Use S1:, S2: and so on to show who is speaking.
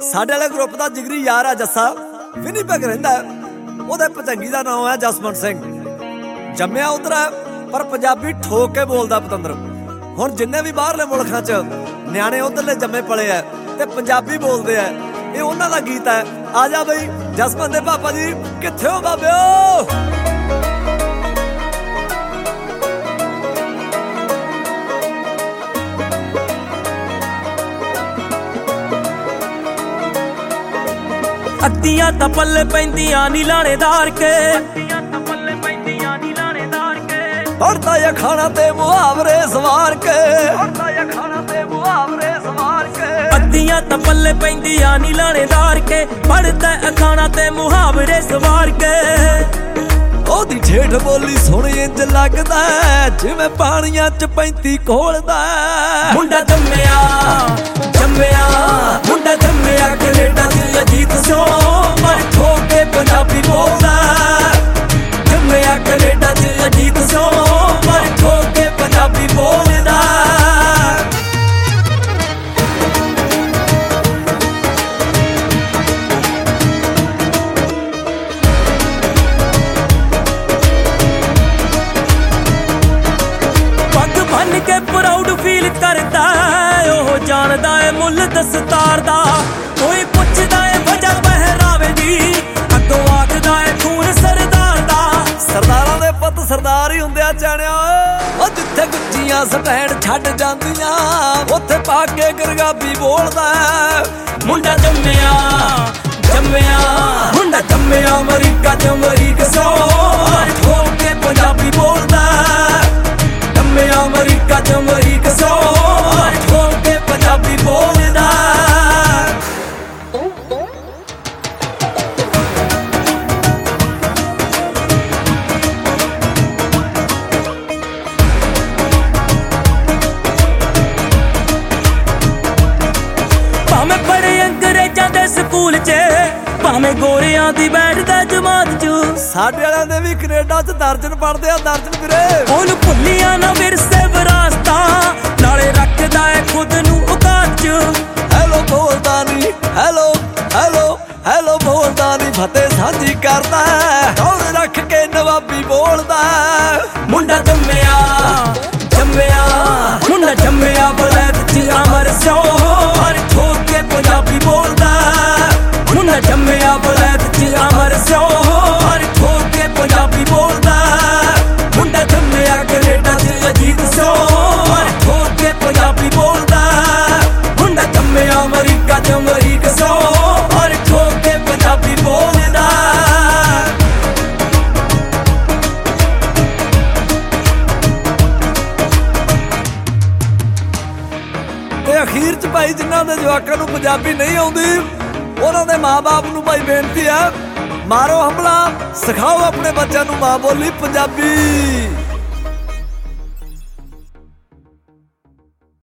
S1: ਸਾਡੇ ਵਾਲੇ ਗਰੁੱਪ ਦਾ ਜਿਗਰੀ ਯਾਰ ਆ ਜੱਸਾ ਵਿਨੀਪੈਗ ਰਹਿੰਦਾ। ਉਹਦੇ ਭਤੰਗੀ ਦਾ ਨਾਮ ਹੈ ਜਸਮੰਤ ਸਿੰਘ। ਜੰਮਿਆ ਉਧਰ ਹੈ ਪਰ ਪੰਜਾਬੀ ਠੋਕ ਕੇ ਬੋਲਦਾ ਪਤੰਦਰ। ਹੁਣ ਜਿੰਨੇ ਵੀ ਬਾਹਰਲੇ ਮੁਲਕਾਂ 'ਚ ਨਿਆਣੇ ਉਧਰਲੇ ਜੰਮੇ ਪਲੇ ਆ ਤੇ ਪੰਜਾਬੀ ਬੋਲਦੇ ਆ, ਇਹ ਉਹਨਾਂ ਦਾ ਗੀਤ ਹੈ। ਆ ਜਾ ਬਈ ਜਸਮੰਤ ਦੇ ਪਾਪਾ ਜੀ, ਕਿੱਥੇ ਹੋ ਬਾਬਿਓ?
S2: ਅੱਧੀਆਂ ਤਾਂ ਪੱਲੇ ਪੈਂਦੀਆਂ ਨੀ ਲਾਣੇਦਾਰ ਕੇ,
S1: ਪੜਦਾ ਆ ਖਾਣਾ ਤੇ ਮੁਹਾਵਰੇ ਸਵਾਰ ਕੇ,
S2: ਅੱਧੀਆਂ ਤਾਂ ਪੱਲੇ ਪੈਂਦੀਆਂ ਨੀ ਲਾਣੇਦਾਰ ਕੇ, ਪੜਦਾ ਖਾਣਾ ਤੇ ਮੁਹਾਵਰੇ ਸਵਾਰ ਕੇ।
S1: ਉਹਦੀ ਠੇਠ ਬੋਲੀ ਸੁਣ ਇੰਜ ਲੱਗਦਾ ਜਿਵੇਂ ਪਾਣੀਆਂ 'ਚ 35 ਘੋਲਦਾ।
S2: ਮੁੰਡਾ ਜੰਮਿਆ ਮੁੰਡਾ ਜੰਮਿਆ ਕੈਨੇਡਾ 'ਚ ਅਜੀਤ ਸੋ ਮਰ ਠੋਕ ਕੇ ਪੰਜਾਬੀ ਬੋਲਦਾ। ਜੰਮਿਆ ਕੈਨੇਡਾ 'ਚ ਅਜੀਤ ਸੋ ਮਰ ਠੋਕ ਕੇ ਪੰਜਾਬੀ ਬੋਲਦਾ। ਪੱਗ ਬੰਨ ਕੇ ਪ੍ਰਾਊਡ ਫੀਲ ਕਰਦਾ, ਉਹ ਜਾਣਦਾ ਏ ਮੁੱਲ ਦਸਤਾਰ ਦਾ। ਕੋਈ ਪੁੱਛਦਾ ਏ ਵਜ੍ਹਾ ਪਹਿਰਾਵੇ ਦੀ, ਅੱਗੋਂ ਆਖਦਾ ਏ ਖੂਨ ਸਰਦਾਰ ਦਾ।
S1: ਸਰਦਾਰਾਂ ਦੇ ਪੁੱਤ ਸਰਦਾਰ ਹੀ ਹੁੰਦੇ ਆ ਜਾਣਿਆ। ਉਹ ਜਿੱਥੇ ਗੁੱਜੀਆਂ ਸਟੈਂਡ ਛੱਡ ਜਾਂਦੀਆਂ ਉੱਥੇ ਪਾ ਕੇ ਗਰਗਾਬੀ ਬੋਲਦਾ।
S2: ਮੁੰਡਾ ਜੰਮਿਆ ਮੁੰਡਾ ਜੰਮਿਆ ਅਮਰੀਕਾ 'ਚ ਅਮਰੀਕ ਸੋ ਠੋਕ ਕੇ ਪੰਜਾਬੀ ਬੋਲਦਾ। ਜੰਮਿਆ ਅਮਰੀਕਾ 'ਚ ਅਮਰੀਕ ਸੋ ਠੋਕ ਕੇ ਪੰਜਾਬੀ ਬੋਲਦਾ। ਭਾਵੇਂ ਪੜ੍ਹੇ ਅੰਗਰੇਜ਼ਾਂ ਦੇ ਸਕੂਲ 'ਚ, ਭਾਵੇਂ ਗੋਰਿਆਂ ਦੀ ਬੈਠਦਾ ਜਮਾਤ 'ਚ।
S1: ਸਾਡੇ ਵਾਲਿਆਂ ਦੇ ਵੀ ਕੈਨੇਡਾ 'ਚ ਦਰਜਨ ਪੜਦੇ ਆ, ਦਰਜਨ ਵੀਰੇ।
S2: ਉਹਨੂੰ ਭੁੱਲੀਆਂ ਨਾ ਵਿਰਸੇ ਵਿਰਾਸਤਾਂ, ਨਾਲੇ ਰੱਖਦਾ ਏ ਖੁਦ ਨੂੰ ਔਕਾਤ 'ਚ।
S1: ਹੈਲੋ ਬੋਲਦਾ ਨੀ, ਹੈਲੋ ਹੈਲੋ ਹੈਲੋ ਬੋਲਦਾ ਨੀ, ਫਤਿਹ ਸਾਂਝੀ ਕਰਦਾ। ਦੌੜ ਰੱਖ ਕੇ ਨਵਾਬੀ ਬੋਲਦਾ।
S2: ਮੁੰਡਾ ਜੰਮਿਆ ਮੁੰਡਾ ਜੰਮਿਆ ਬਲੈਤ 'ਚ ਅੰਮ੍ਰਿਤਸਰ ਠੋਕ ਕੇ ਪੰਜਾਬੀ ਬੋਲਦਾ। ਮੁੰਡਾ ਜੰਮਿਆ ਬਲੈਤ 'ਚ ਅੰਮ੍ਰਿਤਸਰ ਠੋਕ ਕੇ ਪੰਜਾਬੀ ਬੋਲਦਾ। ਮੁੰਡਾ ਜੰਮਿਆ ਕੈਨੇਡਾ 'ਚ ਅਜੀਤ ਸੋ ਠੋਕ ਕੇ ਪੰਜਾਬੀ ਬੋਲਦਾ। ਮੁੰਡਾ ਜੰਮਿਆ ਅਮਰੀਕਾ 'ਚ ਅਮਰੀਕ ਸੋ ਠੋਕ ਕੇ ਪੰਜਾਬੀ ਬੋਲਦਾ।
S1: ਤੇ ਅਖੀਰ 'ਚ ਭਾਈ ਜਿਨ੍ਹਾਂ ਦੇ ਜਵਾਕਾਂ ਨੂੰ ਪੰਜਾਬੀ ਨਹੀਂ ਆਉਂਦੀ, ਉਹਨਾਂ ਦੇ ਮਾਂ-ਬਾਪ ਨੂੰ ਭਾਈ ਬੇਨਤੀ ਆ, ਮਾਰੋ ਹਮਲਾ, ਸਿਖਾਓ ਆਪਣੇ ਬੱਚਿਆਂ ਨੂੰ ਮਾਂ ਬੋਲੀ ਪੰਜਾਬੀ।